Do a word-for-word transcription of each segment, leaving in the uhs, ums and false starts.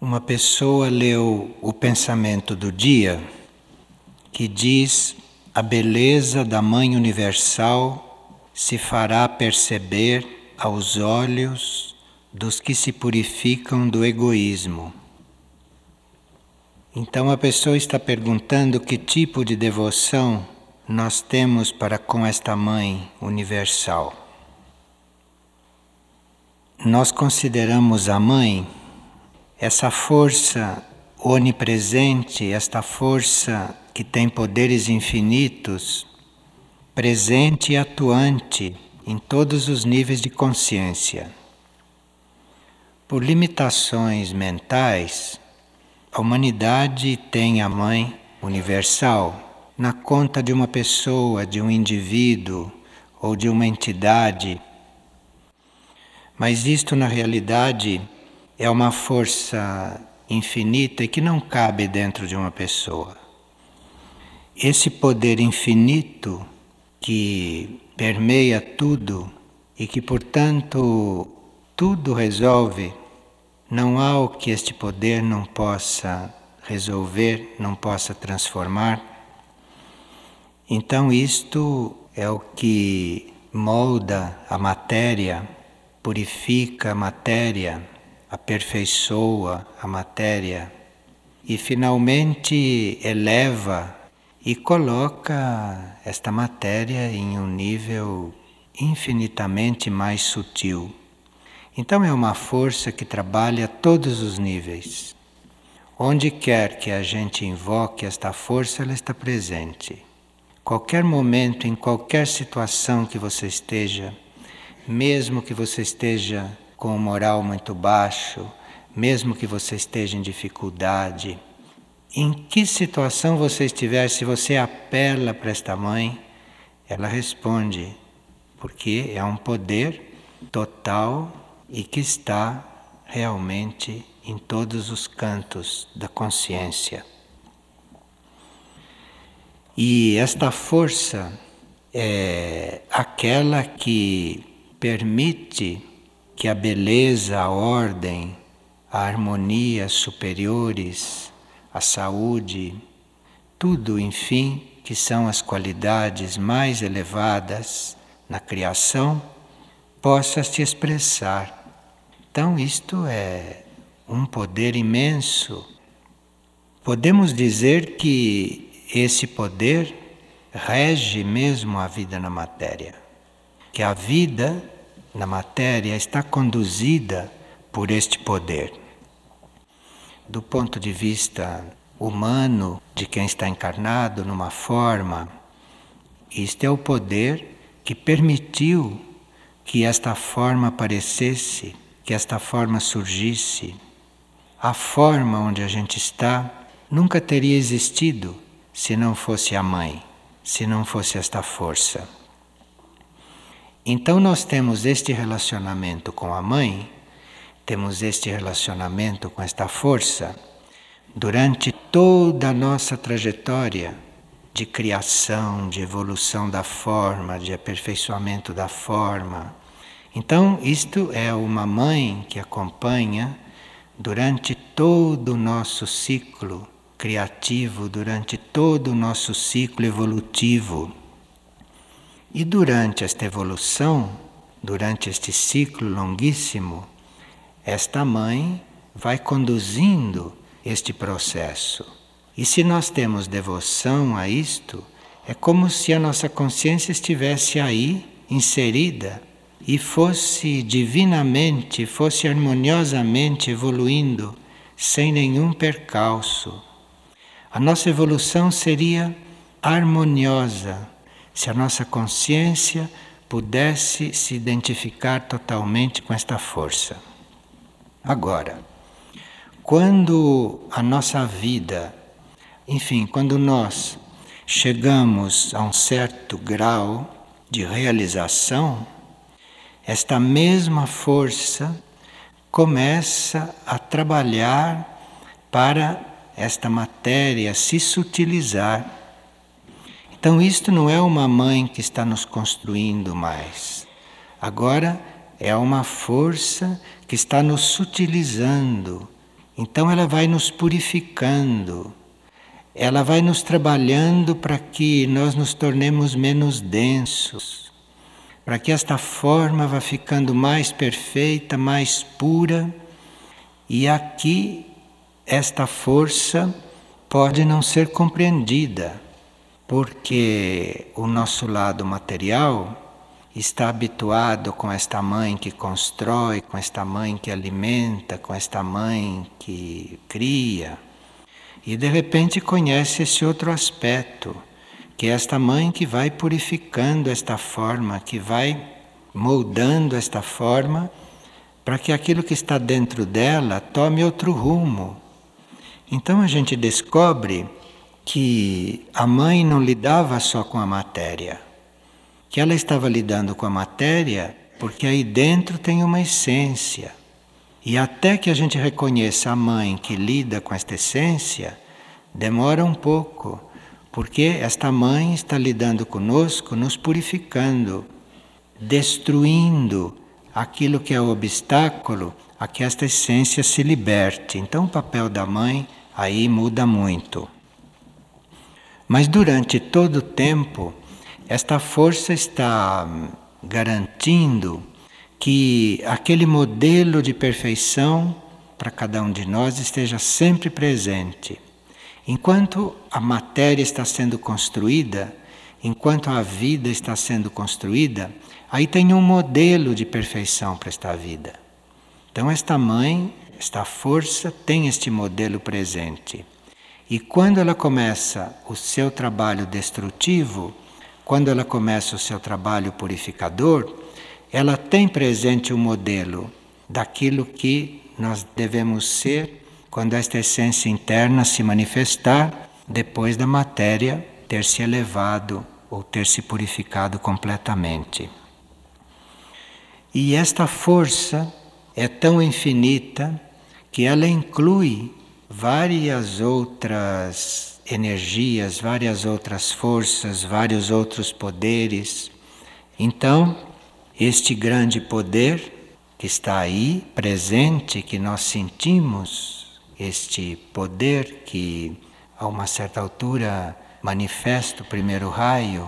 Uma pessoa leu o pensamento do dia que diz: a beleza da Mãe Universal se fará perceber aos olhos dos que se purificam do egoísmo. Então a pessoa está perguntando que tipo de devoção nós temos para com esta Mãe Universal. Nós consideramos a Mãe essa força onipresente, esta força que tem poderes infinitos, presente e atuante em todos os níveis de consciência. Por limitações mentais, a humanidade tem a Mãe Universal na conta de uma pessoa, de um indivíduo ou de uma entidade. Mas isto, na realidade, é uma força infinita e que não cabe dentro de uma pessoa. Esse poder infinito que permeia tudo e que, portanto, tudo resolve, não há o que este poder não possa resolver, não possa transformar. Então isto é o que molda a matéria, purifica a matéria, aperfeiçoa a matéria e finalmente eleva e coloca esta matéria em um nível infinitamente mais sutil. Então é uma força que trabalha a todos os níveis. Onde quer que a gente invoque esta força, ela está presente. Qualquer momento, em qualquer situação que você esteja, mesmo que você esteja com o moral muito baixo, mesmo que você esteja em dificuldade, em que situação você estiver, se você apela para esta Mãe, ela responde, porque é um poder total e que está realmente em todos os cantos da consciência. E esta força é aquela que permite que a beleza, a ordem, a harmonia superiores, a saúde, tudo, enfim, que são as qualidades mais elevadas na criação, possa se expressar. Então isto é um poder imenso. Podemos dizer que esse poder rege mesmo a vida na matéria, que a vida na matéria está conduzida por este poder. Do ponto de vista humano, de quem está encarnado numa forma, este é o poder que permitiu que esta forma aparecesse, que esta forma surgisse. A forma onde a gente está nunca teria existido se não fosse a Mãe, se não fosse esta força. Então nós temos este relacionamento com a Mãe, temos este relacionamento com esta força durante toda a nossa trajetória de criação, de evolução da forma, de aperfeiçoamento da forma. Então isto é uma Mãe que acompanha durante todo o nosso ciclo criativo, durante todo o nosso ciclo evolutivo. E durante esta evolução, durante este ciclo longuíssimo, esta Mãe vai conduzindo este processo. E se nós temos devoção a isto, é como se a nossa consciência estivesse aí, inserida, e fosse divinamente, fosse harmoniosamente evoluindo, sem nenhum percalço. A nossa evolução seria harmoniosa, se a nossa consciência pudesse se identificar totalmente com esta força. Agora, quando a nossa vida, enfim, quando nós chegamos a um certo grau de realização, esta mesma força começa a trabalhar para esta matéria se sutilizar. Então isto não é uma Mãe que está nos construindo mais. Agora é uma força que está nos sutilizando, Então ela vai nos purificando, ela vai nos trabalhando para que nós nos tornemos menos densos, para que esta forma vá ficando mais perfeita, mais pura. E aqui esta força pode não ser compreendida, porque o nosso lado material está habituado com esta mãe que constrói, com esta mãe que alimenta, com esta mãe que cria. E de repente conhece esse outro aspecto, que é esta mãe que vai purificando esta forma, que vai moldando esta forma, para que aquilo que está dentro dela tome outro rumo. Então a gente descobre que a mãe não lidava só com a matéria, que ela estava lidando com a matéria porque aí dentro tem uma essência. E até que a gente reconheça a mãe que lida com esta essência, demora um pouco, porque esta mãe está lidando conosco, nos purificando, destruindo aquilo que é o obstáculo a que esta essência se liberte. Então o papel da mãe aí muda muito. Mas durante todo o tempo, esta força está garantindo que aquele modelo de perfeição para cada um de nós esteja sempre presente. Enquanto a matéria está sendo construída, enquanto a vida está sendo construída, aí tem um modelo de perfeição para esta vida. Então esta mãe, esta força tem este modelo presente. E quando ela começa o seu trabalho destrutivo, quando ela começa o seu trabalho purificador, ela tem presente o modelo daquilo que nós devemos ser quando esta essência interna se manifestar depois da matéria ter se elevado ou ter se purificado completamente. E esta força é tão infinita que ela inclui várias outras energias, várias outras forças, vários outros poderes. Então, este grande poder que está aí, presente, que nós sentimos, este poder que a uma certa altura manifesta o primeiro raio.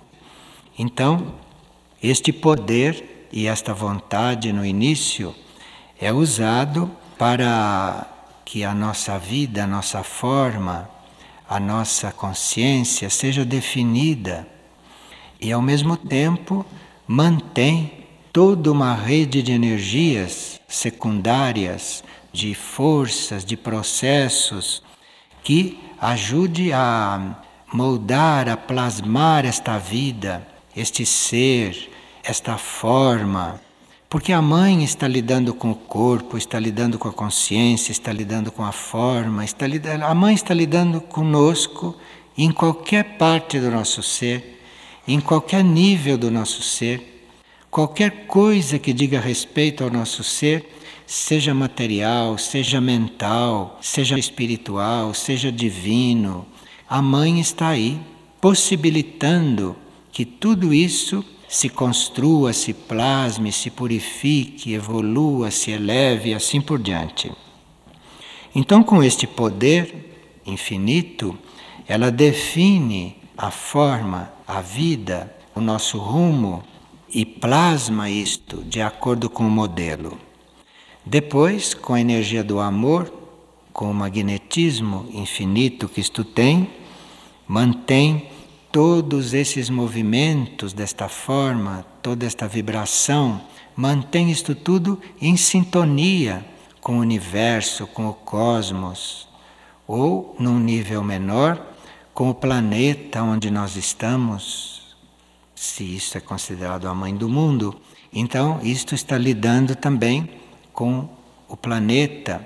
Então, este poder e esta vontade no início é usado para que a nossa vida, a nossa forma, a nossa consciência seja definida e ao mesmo tempo mantém toda uma rede de energias secundárias, de forças, de processos que ajude a moldar, a plasmar esta vida, este ser, esta forma. Porque a mãe está lidando com o corpo, está lidando com a consciência, está lidando com a forma, está lidando, a mãe está lidando conosco em qualquer parte do nosso ser, em qualquer nível do nosso ser, qualquer coisa que diga respeito ao nosso ser, seja material, seja mental, seja espiritual, seja divino, a mãe está aí, possibilitando que tudo isso se construa, se plasme, se purifique, evolua, se eleve e assim por diante. Então, com este poder infinito, ela define a forma, a vida, o nosso rumo e plasma isto de acordo com o modelo. Depois, com a energia do amor, com o magnetismo infinito que isto tem, mantém todos esses movimentos desta forma, toda esta vibração, mantém isto tudo em sintonia com o universo, com o cosmos, ou, num nível menor, com o planeta onde nós estamos. Se isso é considerado a mãe do mundo, então isto está lidando também com o planeta.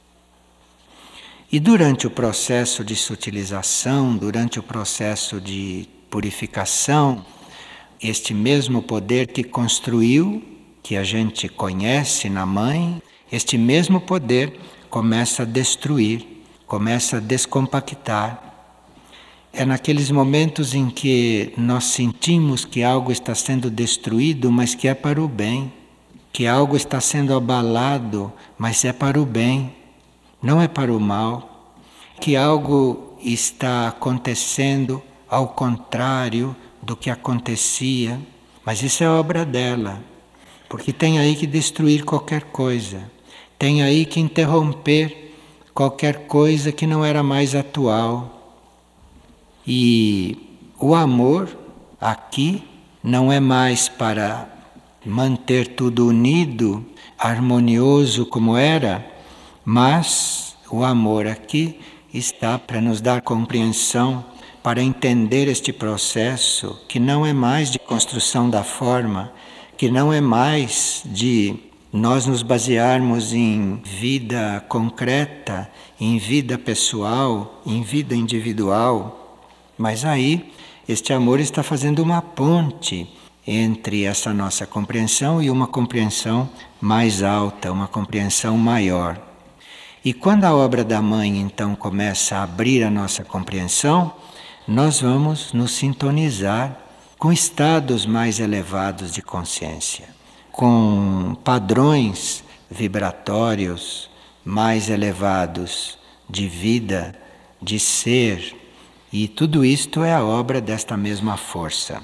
E durante o processo de sutilização, durante o processo de purificação, este mesmo poder que construiu, que a gente conhece na mãe, este mesmo poder começa a destruir, começa a descompactar. É naqueles momentos em que nós sentimos que algo está sendo destruído, mas que é para o bem, que algo está sendo abalado, mas é para o bem. não é para o mal, que algo está acontecendo ao contrário do que acontecia, mas isso é obra dela, porque tem aí que destruir qualquer coisa, tem aí que interromper qualquer coisa que não era mais atual. E o amor aqui não é mais para manter tudo unido, harmonioso como era, mas o amor aqui está para nos dar compreensão, para entender este processo que não é mais de construção da forma, que não é mais de nós nos basearmos em vida concreta, em vida pessoal, em vida individual, mas aí este amor está fazendo uma ponte entre essa nossa compreensão e uma compreensão mais alta, uma compreensão maior. E quando a obra da Mãe então começa a abrir a nossa compreensão, nós vamos nos sintonizar com estados mais elevados de consciência, com padrões vibratórios mais elevados de vida, de ser, e tudo isto é a obra desta mesma força.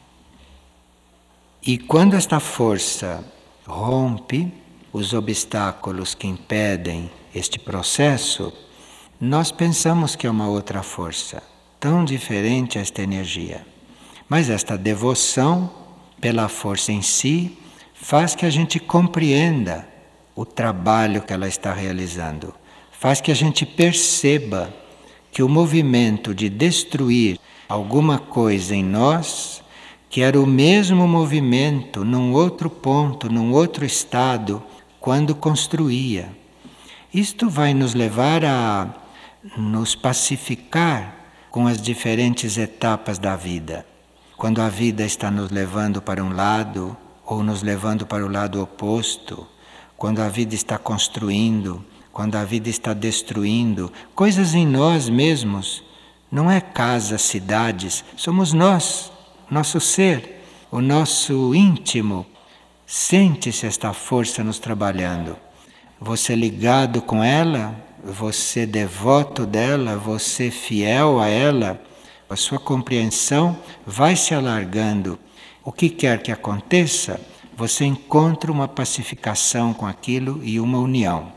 E quando esta força rompe os obstáculos que impedem este processo, nós pensamos que é uma outra força, tão diferente esta energia. Mas esta devoção pela força em si faz que a gente compreenda o trabalho que ela está realizando, faz que a gente perceba que o movimento de destruir alguma coisa em nós, que era o mesmo movimento num outro ponto, num outro estado, quando construía. Isto vai nos levar a nos pacificar com as diferentes etapas da vida. Quando a vida está nos levando para um lado ou nos levando para o lado oposto, quando a vida está construindo, quando a vida está destruindo, coisas em nós mesmos, não é casas, cidades, somos nós, nosso ser, o nosso íntimo. Sente-se esta força nos trabalhando. Você ligado com ela, você devoto dela, você fiel a ela, a sua compreensão vai se alargando. O que quer que aconteça, você encontra uma pacificação com aquilo e uma união.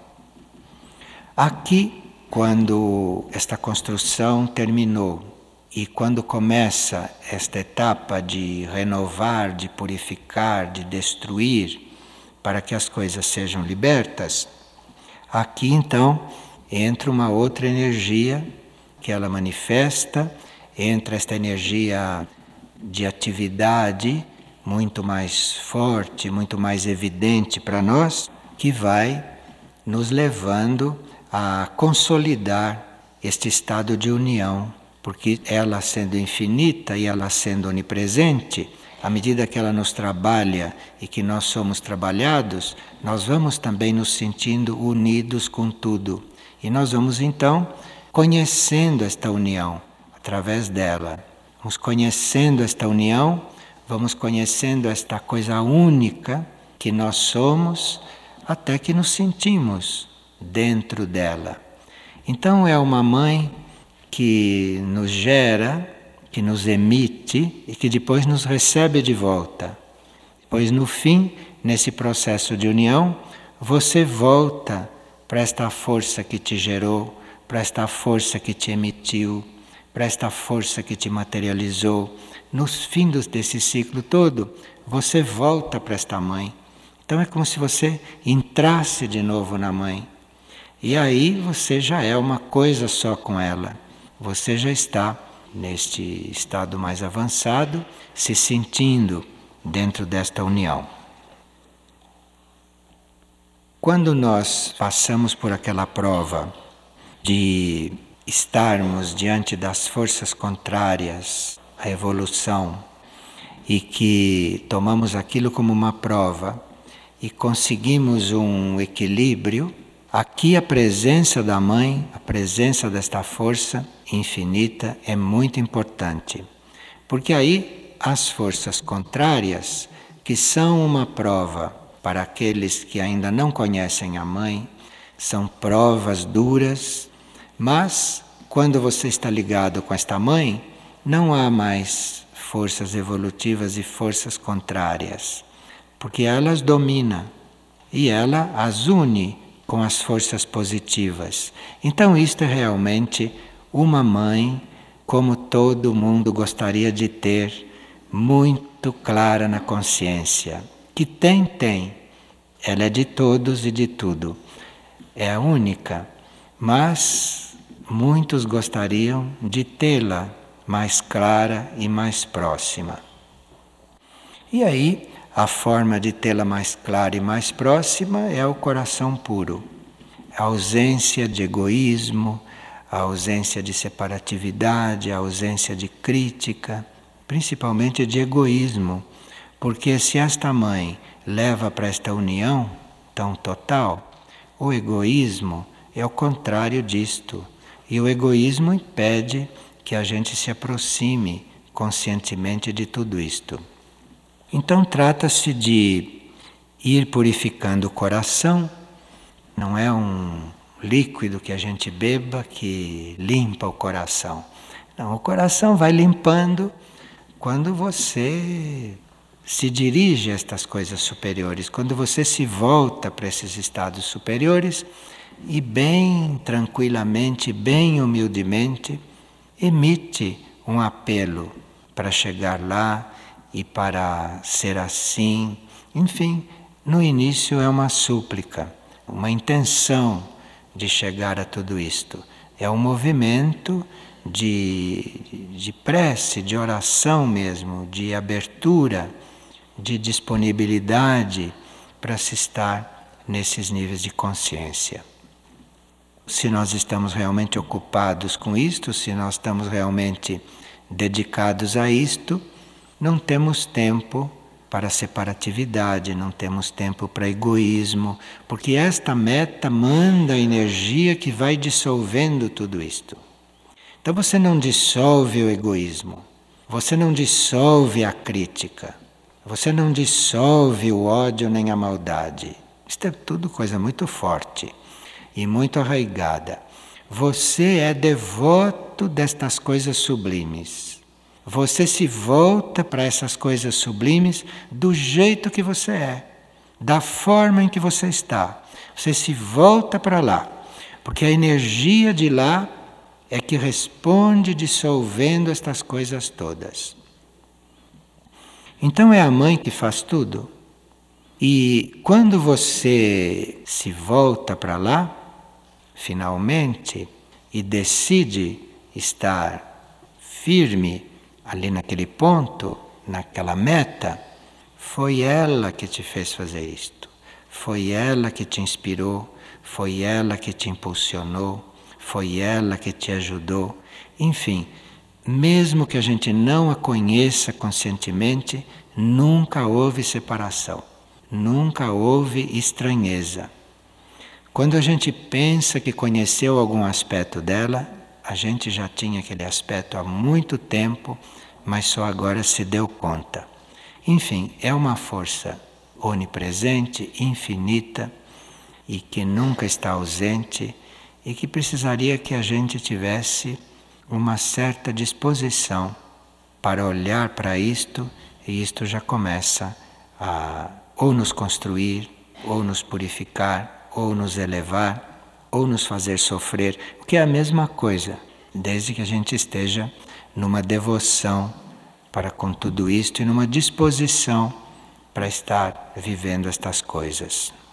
Aqui, quando esta construção terminou e quando começa esta etapa de renovar, de purificar, de destruir, para que as coisas sejam libertas, aqui então entra uma outra energia que ela manifesta, entra esta energia de atividade muito mais forte, muito mais evidente para nós, que vai nos levando a consolidar este estado de união, porque ela sendo infinita e ela sendo onipresente, à medida que ela nos trabalha e que nós somos trabalhados, nós vamos também nos sentindo unidos com tudo. E nós vamos então conhecendo esta união através dela. Vamos conhecendo esta união, vamos conhecendo esta coisa única que nós somos, até que nos sentimos dentro dela. Então é uma mãe que nos gera, que nos emite e que depois nos recebe de volta. Pois no fim, nesse processo de união, você volta para esta força que te gerou, para esta força que te emitiu, para esta força que te materializou. Nos fins desse ciclo todo, você volta para esta mãe. Então é como se você entrasse de novo na mãe. E aí você já é uma coisa só com ela. Você já está neste estado mais avançado, se sentindo dentro desta união. Quando nós passamos por aquela prova de estarmos diante das forças contrárias à evolução e que tomamos aquilo como uma prova e conseguimos um equilíbrio, aqui a presença da Mãe, a presença desta força infinita é muito importante. Porque aí as forças contrárias, que são uma prova para aqueles que ainda não conhecem a Mãe, são provas duras, mas quando você está ligado com esta mãe, não há mais forças evolutivas e forças contrárias, porque ela as domina e ela as une com as forças positivas. Então isto é realmente uma mãe como todo mundo gostaria de ter, muito clara na consciência. Que tem, tem. Ela é de todos e de tudo. É a única, mas muitos gostariam de tê-la mais clara e mais próxima. E aí, a forma de tê-la mais clara e mais próxima é o coração puro. A ausência de egoísmo, a ausência de separatividade, a ausência de crítica, principalmente de egoísmo, porque se esta mãe leva para esta união tão total, o egoísmo é o contrário disto. E o egoísmo impede que a gente se aproxime conscientemente de tudo isto. Então trata-se de ir purificando o coração, não é um líquido que a gente beba que limpa o coração. Não, o coração vai limpando quando você se dirige a estas coisas superiores, quando você se volta para esses estados superiores e bem tranquilamente, bem humildemente, emite um apelo para chegar lá e para ser assim. Enfim, no início é uma súplica, uma intenção de chegar a tudo isto. É um movimento de, de prece, de oração mesmo, de abertura, de disponibilidade para se estar nesses níveis de consciência. Se nós estamos realmente ocupados com isto, se nós estamos realmente dedicados a isto, não temos tempo para separatividade, não temos tempo para egoísmo, porque esta meta manda a energia que vai dissolvendo tudo isto. Então você não dissolve o egoísmo, você não dissolve a crítica, você não dissolve o ódio nem a maldade. Isto é tudo coisa muito forte e muito arraigada. Você é devoto destas coisas sublimes. Você se volta para essas coisas sublimes do jeito que você é, da forma em que você está. Você se volta para lá, porque a energia de lá é que responde dissolvendo estas coisas todas. Então é a mãe que faz tudo. E quando você se volta para lá, finalmente, e decide estar firme ali naquele ponto, naquela meta, foi ela que te fez fazer isto. Foi ela que te inspirou, foi ela que te impulsionou, foi ela que te ajudou. Enfim, mesmo que a gente não a conheça conscientemente, nunca houve separação, nunca houve estranheza. Quando a gente pensa que conheceu algum aspecto dela, a gente já tinha aquele aspecto há muito tempo, mas só agora se deu conta. Enfim, é uma força onipresente, infinita, e que nunca está ausente, e que precisaria que a gente tivesse uma certa disposição para olhar para isto, e isto já começa a ou nos construir, ou nos purificar, ou nos elevar, ou nos fazer sofrer, o que é a mesma coisa, desde que a gente esteja numa devoção para com tudo isto e numa disposição para estar vivendo estas coisas.